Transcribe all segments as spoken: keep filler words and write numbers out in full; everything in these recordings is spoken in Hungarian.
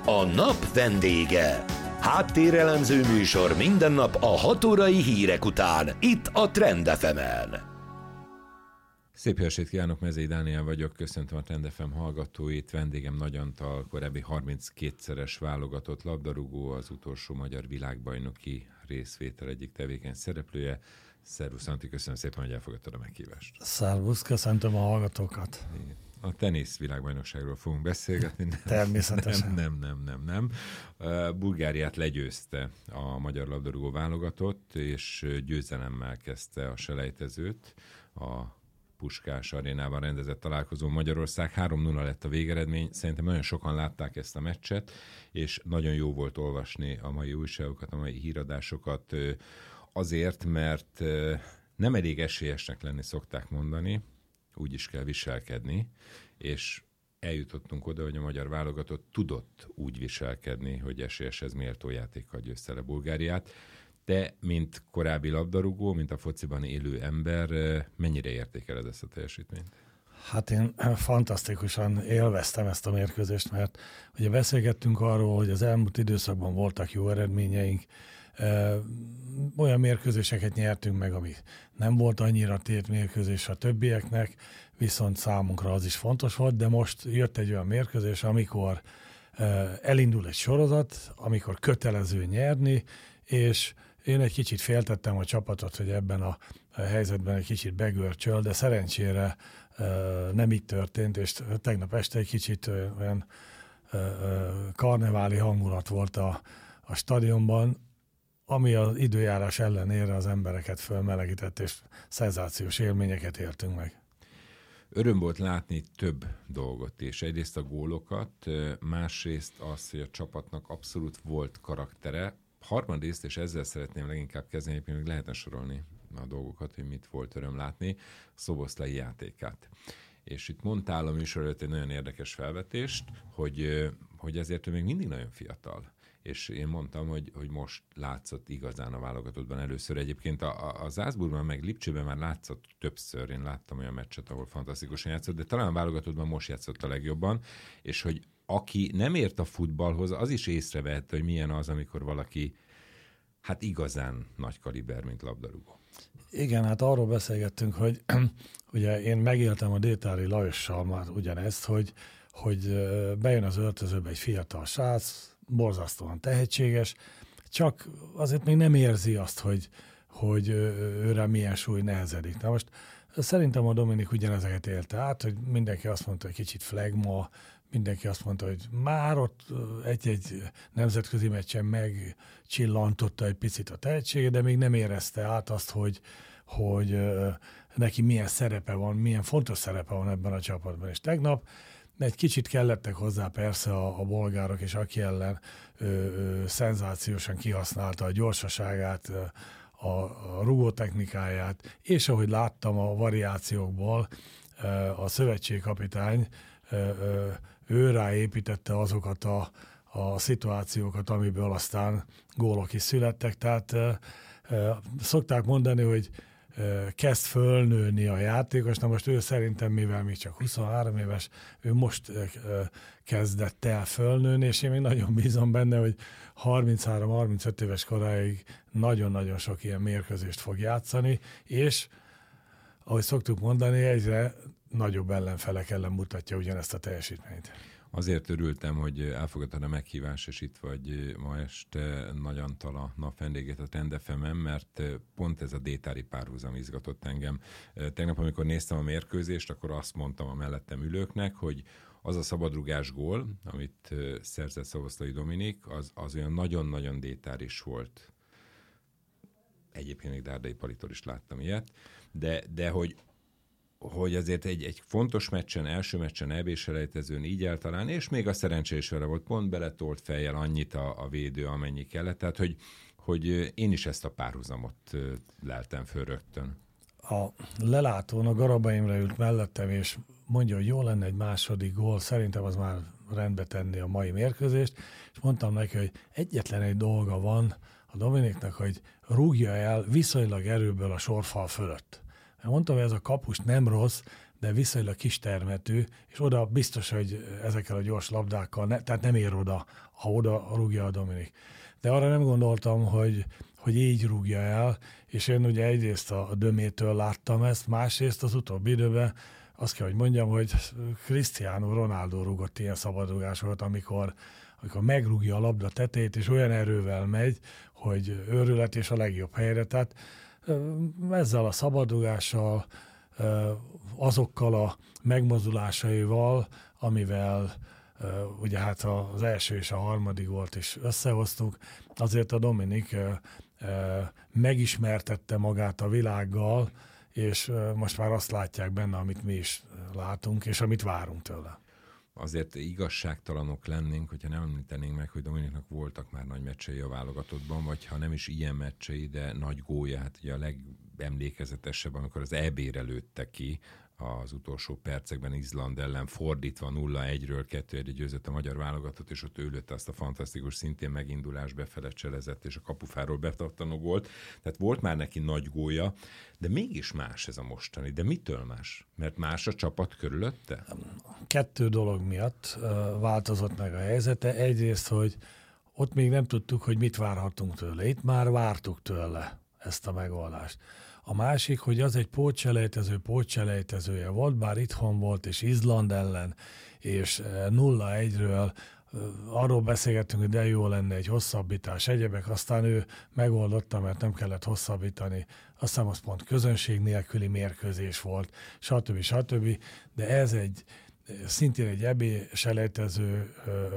A nap vendége. Háttérelemző műsor minden nap a hat órai hírek után, itt a Trend ef emen. Szép estét kívánok, Mezei Dániel vagyok, köszöntöm a Trend ef em hallgatóit, vendégem Nagy Antal, korábbi harminckétszeres válogatott labdarúgó, az utolsó magyar világbajnoki részvétel egyik tevékeny szereplője. Szervusz Antti, köszönöm szépen, hogy elfogadtad a meghívást. Szervusz, köszöntöm a hallgatókat. A tenisz világbajnokságról fogunk beszélgetni. Természetesen. Nem, nem, nem, nem. nem. Bulgáriát legyőzte a magyar labdarúgó válogatott, és győzelemmel kezdte a selejtezőt. A Puskás arénában rendezett találkozó Magyarország. három nulla lett a végeredmény. Szerintem nagyon sokan látták ezt a meccset, és nagyon jó volt olvasni a mai újságokat, a mai híradásokat. Azért, mert nem elég esélyesnek lenni, szokták mondani, úgy is kell viselkedni, és eljutottunk oda, hogy a magyar válogatott tudott úgy viselkedni, hogy esélyeshez méltó játékkal győzte le Bulgáriát. De, mint korábbi labdarúgó, mint a fociban élő ember, mennyire értékeled ezt a teljesítményt? Hát én fantasztikusan élveztem ezt a mérkőzést, mert ugye beszélgettünk arról, hogy az elmúlt időszakban voltak jó eredményeink, olyan mérkőzéseket nyertünk meg, ami nem volt annyira tét mérkőzés a többieknek, viszont számunkra az is fontos volt, de most jött egy olyan mérkőzés, amikor elindul egy sorozat, amikor kötelező nyerni, és én egy kicsit féltettem a csapatot, hogy ebben a helyzetben egy kicsit begörcsöl, de szerencsére nem így történt, és tegnap este egy kicsit olyan karneváli hangulat volt a, a stadionban, ami az időjárás ellenére az embereket fölmelegített, és szenzációs élményeket éltünk meg. Öröm volt látni több dolgot, és egyrészt a gólokat, másrészt az, hogy a csapatnak abszolút volt karaktere. Harmadrészt, és ezzel szeretném leginkább kezdeni, hogy még lehetne sorolni a dolgokat, hogy mit volt öröm látni, Szoboszlai játékát. És itt mondtál a műsor előtt egy nagyon érdekes felvetést, hogy, hogy ezért ő még mindig nagyon fiatal. És én mondtam, hogy, hogy most látszott igazán a válogatottban először. Egyébként a, a, a Salzburgban meg Lipcsében már látszott többször, én láttam olyan meccset, ahol fantasztikusan játszott, de talán a válogatottban most játszott a legjobban, és hogy aki nem ért a futballhoz, az is észrevehette, hogy milyen az, amikor valaki hát igazán nagy kaliber, mint labdarúgó. Igen, hát arról beszélgettünk, hogy ugye én megéltem a Détári Lajossal már ugyanezt, hogy, hogy bejön az öltözőbe egy fiatal srác, borzasztóan tehetséges, csak azért még nem érzi azt, hogy, hogy őre milyen súly nehezedik. Na most szerintem a Dominik ugyanezeket élte át, hogy mindenki azt mondta, hogy kicsit flegma, mindenki azt mondta, hogy már ott egy-egy nemzetközi meccsen megcsillantotta egy picit a tehetséget, de még nem érezte át azt, hogy, hogy neki milyen szerepe van, milyen fontos szerepe van ebben a csapatban. És tegnap egy kicsit kellettek hozzá persze a, a bolgárok, és aki ellen ö, ö, szenzációsan kihasználta a gyorsaságát, a, a rugótechnikáját, és ahogy láttam a variációkból, a szövetségkapitány ő ráépítette azokat a, a szituációkat, amiből aztán gólok is születtek. Tehát szokták mondani, hogy kezd fölnőni a játékos, na most ő szerintem, mivel még csak huszonhárom éves, ő most kezdett el fölnőni, és én még nagyon bízom benne, hogy harminchárom-harmincöt éves koráig nagyon-nagyon sok ilyen mérkőzést fog játszani, és ahogy szoktuk mondani, egyre nagyobb ellenfelek ellen mutatja ugyanezt a teljesítményt. Azért örültem, hogy elfogadtad a meghívás, és itt vagy ma este Nagy Antal, a nap vendégét a Trend ef emen, mert pont ez a détári párhuzam izgatott engem. Tegnap, amikor néztem a mérkőzést, akkor azt mondtam a mellettem ülőknek, hogy az a szabadrugás gól, amit szerzett Szoboszlai Dominik, az, az olyan nagyon-nagyon détáris volt. Egyébként még Dárdai Palitól is láttam ilyet, de, de hogy hogy azért egy, egy fontos meccsen, első meccsen, é bé-selejtezőn így eltalálni, és még a szerencsés vele volt, pont beletolt fejjel annyit a, a védő, amennyi kellett. Tehát, hogy, hogy én is ezt a párhuzamot leltem föl rögtön. A lelátón a Garaba Imre ült mellettem, és mondja, hogy jó lenne egy második gól, szerintem az már rendbe tenni a mai mérkőzést, és mondtam neki, hogy egyetlen egy dolga van a Dominiknak, hogy rúgja el viszonylag erőből a sorfal fölött. Mondtam, hogy ez a kapus nem rossz, de viszonylag kis termetű, és oda biztos, hogy ezekkel a gyors labdákkal, ne, tehát nem ér oda, ha oda rúgja a Dominik. De arra nem gondoltam, hogy, hogy így rúgja el, és én ugye egyrészt a Dömétől láttam ezt, másrészt az utóbbi időben azt kell, hogy mondjam, hogy Cristiano Ronaldo rúgott ilyen szabadrugásokat, amikor, amikor megrúgja a labda tetejét, és olyan erővel megy, hogy őrület és a legjobb helyre. Tehát ezzel a szabadrugással, azokkal a megmozdulásaival, amivel ugye hát az első és a harmadik volt is összehoztuk, azért a Dominik megismertette magát a világgal, és most már azt látják benne, amit mi is látunk, és amit várunk tőle. Azért igazságtalanok lennénk, hogyha nem említenénk meg, hogy Dominiknak voltak már nagy meccsei a válogatottban, vagy ha nem is ilyen meccsei, de nagy gólja, hát ugye a legemlékezetesebb, amikor az é bé-re lőtte ki az utolsó percekben Izland ellen fordítva nulla egyről kettő egyre győzött a magyar válogatott, és ott ő lőtte azt a fantasztikus, szintén megindulás befele cselezett, és a kapufáról betartanó gólt. Tehát volt már neki nagy gólya, de mégis más ez a mostani. De mitől más? Mert más a csapat körülötte? Kettő dolog miatt változott meg a helyzete. Egyrészt, hogy ott még nem tudtuk, hogy mit várhatunk tőle. Itt már vártuk tőle ezt a megoldást. A másik, hogy az egy pótselejtező, pótselejtezője volt, bár itthon volt, és Izland ellen, és nulla egyről arról beszélgettünk, hogy de jó lenne egy hosszabbítás, egyebek, aztán ő megoldotta, mert nem kellett hosszabbítani, aztán az pont közönség nélküli mérkőzés volt, stb. stb. De ez egy szintén egy é bé-selejtező,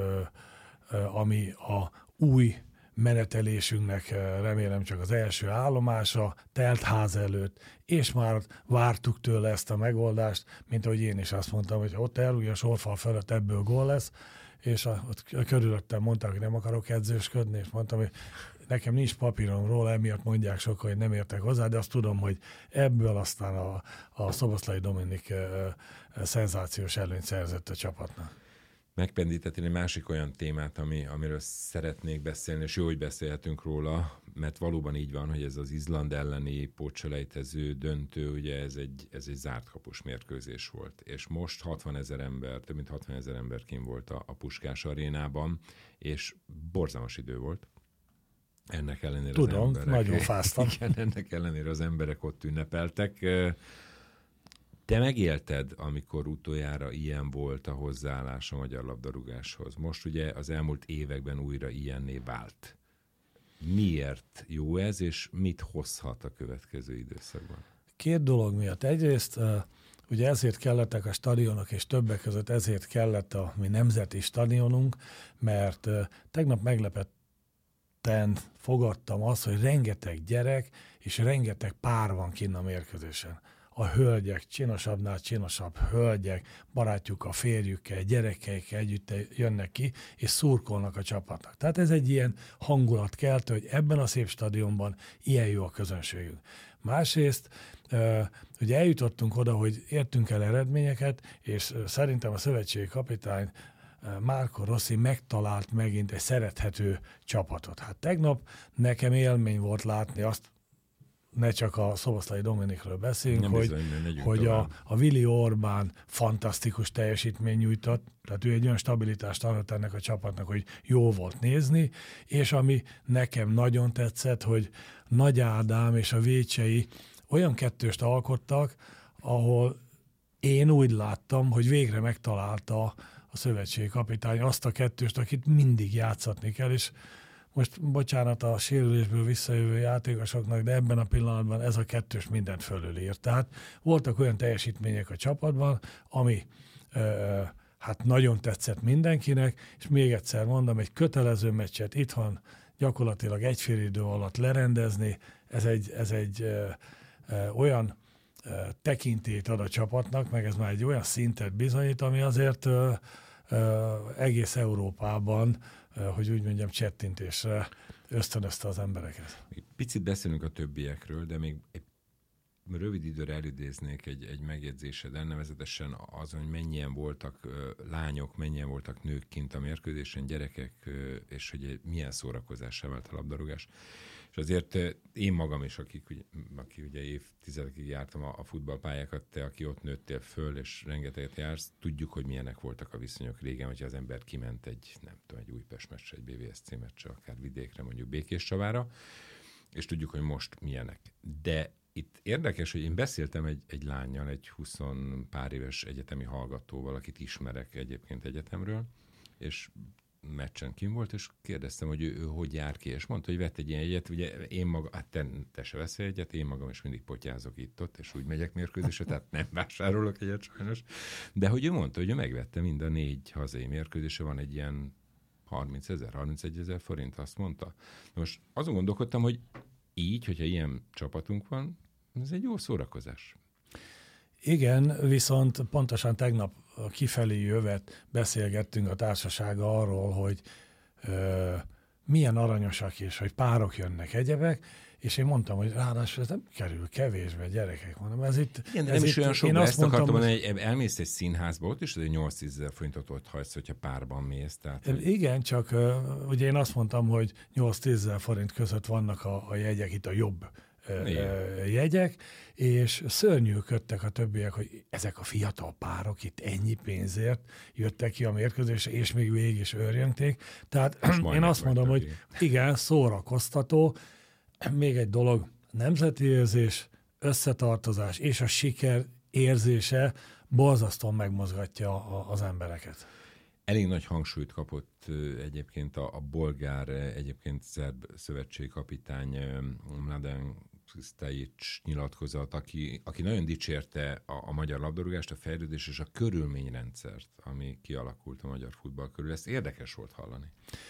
ami a új menetelésünknek remélem csak az első állomása, telt ház előtt, és már vártuk tőle ezt a megoldást, mint ahogy én is azt mondtam, hogy ott elrúgja a sorfal fölött, ebből gól lesz, és a, ott körülöttem mondták, hogy nem akarok edzősködni, és mondtam, hogy nekem nincs papírom róla, emiatt mondják sokan, hogy nem értek hozzá, de azt tudom, hogy ebből aztán a, a Szoboszlai Dominik e, e, szenzációs előnyt szerzett a csapatnak. Megpendítettél egy másik olyan témát, ami, amiről szeretnék beszélni, és jó, hogy beszélhetünk róla, mert valóban így van, hogy ez az Izland elleni pótselejtező döntő, ugye ez egy, ez egy zárt kapus mérkőzés volt. És most hatvanezer ember, több mint hatvanezer ember kint volt a, a Puskás arénában, és borzalmas idő volt. Ennek ellenére Tudom, az emberek... nagyon fáztam. Igen, ennek ellenére az emberek ott ünnepeltek. Te megélted, amikor utoljára ilyen volt a hozzáállás a magyar labdarúgáshoz. Most ugye az elmúlt években újra ilyenné vált. Miért jó ez, és mit hozhat a következő időszakban? Két dolog miatt. Egyrészt ugye ezért kellettek a stadionok, és többek között ezért kellett a mi nemzeti stadionunk, mert tegnap meglepetten fogadtam azt, hogy rengeteg gyerek és rengeteg pár van kinn a mérkőzésen. A hölgyek, csinosabbnál csinosabb hölgyek, barátjuk a férjükkel, gyerekeikkel együtt jönnek ki, és szurkolnak a csapatnak. Tehát ez egy ilyen hangulatkeltő, hogy ebben a szép stadionban ilyen jó a közönségünk. Másrészt ugye eljutottunk oda, hogy értünk el eredményeket, és szerintem a szövetségi kapitány Marco Rossi megtalált megint egy szerethető csapatot. Hát tegnap nekem élmény volt látni azt, ne csak a Szoboszlai Dominikről beszélünk, nem hogy, bizony, hogy a, a Vili Orbán fantasztikus teljesítmény nyújtott, tehát ő egy olyan stabilitást adott ennek a csapatnak, hogy jó volt nézni, és ami nekem nagyon tetszett, hogy Nagy Ádám és a Vécsei olyan kettőst alkottak, ahol én úgy láttam, hogy végre megtalálta a szövetségi kapitány azt a kettőst, akit mindig játszatni kell, és most bocsánat a sérülésből visszajövő játékosoknak, de ebben a pillanatban ez a kettős mindent fölülír. Tehát voltak olyan teljesítmények a csapatban, ami ö, hát nagyon tetszett mindenkinek, és még egyszer mondom, egy kötelező meccset itthon gyakorlatilag egy fél idő alatt lerendezni, ez egy, ez egy ö, ö, olyan ö, tekintélyt ad a csapatnak, meg ez már egy olyan szintet bizonyít, ami azért ö, ö, egész Európában, hogy úgy mondjam, csettintésre ösztönözte az embereket. Picit beszélünk a többiekről, de még egy rövid időre elidéznék egy, egy megjegyzésed, nevezetesen az, hogy mennyien voltak lányok, mennyien voltak nők kint a mérkőzésen, gyerekek, és hogy milyen szórakozásra vált a labdarúgás. És azért én magam is, akik, ugye, aki ugye évtizedekig jártam a, a futballpályákat, te, aki ott nőttél föl, és rengeteget jársz, tudjuk, hogy milyenek voltak a viszonyok régen, hogyha az ember kiment egy, nem tudom, egy Újpest meccsre, egy bé vé es cé meccsre, akár vidékre, mondjuk Békéscsavára, és tudjuk, hogy most milyenek. De itt érdekes, hogy én beszéltem egy, egy lánnyal, egy huszon pár éves egyetemi hallgatóval, akit ismerek egyébként egyetemről, és meccsen kim volt, és kérdeztem, hogy ő, ő hogy jár ki, és mondta, hogy vett egy ilyen egyet, ugye én magam, hát te, te se veszel egyet, én magam is mindig potyázok itt-ott, és úgy megyek mérkőzésre, tehát nem vásárolok egyet sajnos, de hogy ő mondta, hogy ő megvette mind a négy hazai mérkőzésre, van egy ilyen harmincezer, harmincegyezer forint, azt mondta. Most azon gondolkodtam, hogy így, hogyha ilyen csapatunk van, ez egy jó szórakozás. Igen, viszont pontosan tegnap kifelé jövet beszélgettünk a társasága arról, hogy ö, milyen aranyosak és hogy párok jönnek, egyebek, és én mondtam, hogy ráadásul ez nem kerül kevésbe, gyerekek, mondom, ez itt... Igen, de ez nem is itt, olyan sok, én ezt azt mondtam, akartam hogy... mondani, hogy elmész egy színházba, ott is egy nyolc-tízezer forintot ott hagysz, hogyha párban mész. Tehát, hogy... Igen, csak uh, ugye én azt mondtam, hogy nyolc-tízezer forint között vannak a, a jegyek, itt a jobb uh, jegyek, és szörnyűködtek a többiek, hogy ezek a fiatal párok itt ennyi pénzért jöttek ki a mérkőzésre, és még végig is őrjöngték. Tehát én azt mondom, hogy igen, szórakoztató. Még egy dolog, nemzeti érzés, összetartozás és a siker érzése borzasztóan megmozgatja az embereket. Elég nagy hangsúlyt kapott egyébként a, a bolgár, egyébként szerb szövetségkapitány Mladen Krstajic nyilatkozat, aki, aki nagyon dicsérte a, a magyar labdarúgást, a fejlődést és a körülményrendszert, ami kialakult a magyar futball körül. Ezt érdekes volt hallani.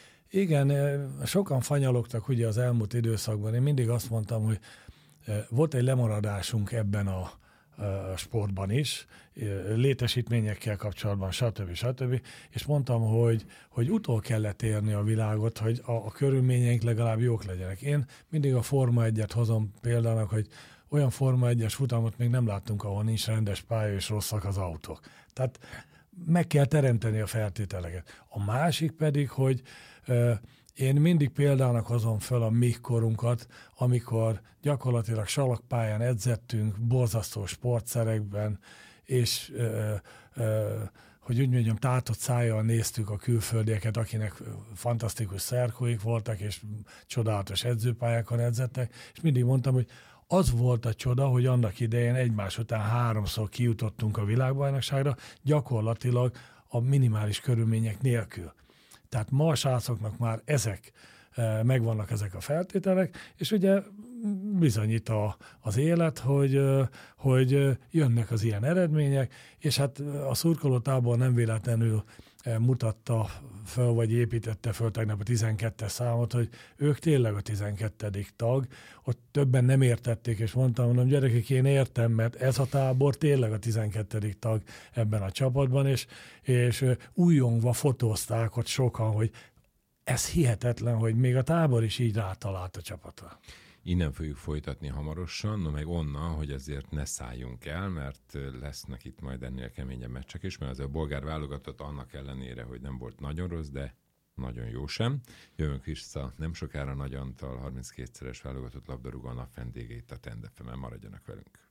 Igen, sokan fanyalogtak ugye az elmúlt időszakban. Én mindig azt mondtam, hogy volt egy lemaradásunk ebben a, a sportban is, létesítményekkel kapcsolatban, stb. stb. És mondtam, hogy, hogy utol kellett érni a világot, hogy a, a körülményeink legalább jók legyenek. Én mindig a Forma egyet hozom példának, hogy olyan Forma egyes futamot még nem láttunk, ahol nincs rendes pálya és rosszak az autók. Tehát meg kell teremteni a feltételeket. A másik pedig, hogy uh, én mindig példának hozom föl a mi korunkat, amikor gyakorlatilag salakpályán edzettünk, borzasztó sportszerekben, és uh, uh, hogy úgy mondjam, tátott szájjal néztük a külföldieket, akinek fantasztikus szerkóik voltak, és csodálatos edzőpályákon edzettek, és mindig mondtam, hogy az volt a csoda, hogy annak idején egymás után háromszor kijutottunk a világbajnokságra, gyakorlatilag a minimális körülmények nélkül. Tehát ma a srácoknak már ezek, megvannak ezek a feltételek, és ugye bizonyít a, az élet, hogy, hogy jönnek az ilyen eredmények, és hát a szurkolótábor nem véletlenül mutatta föl, vagy építette föl tegnap a tizenkettes számot, hogy ők tényleg a tizenkettedik tag, ott többen nem értették, és mondtam, mondom, gyerekek, én értem, mert ez a tábor tényleg a tizenkettedik tag ebben a csapatban, és, és újongva fotózták ott sokan, hogy ez hihetetlen, hogy még a tábor is így rátalált a csapatra. Innen fogjuk folytatni hamarosan, no meg onnan, hogy azért ne szálljunk el, mert lesznek itt majd ennél keményebb meccsek is, mert az a bolgár válogatott annak ellenére, hogy nem volt nagyon rossz, de nagyon jó sem. Jövünk vissza nem sokára Nagy Antal, harminckétszeres válogatott labdarúgó, a nap vendégét a Trend ef emen, maradjanak velünk.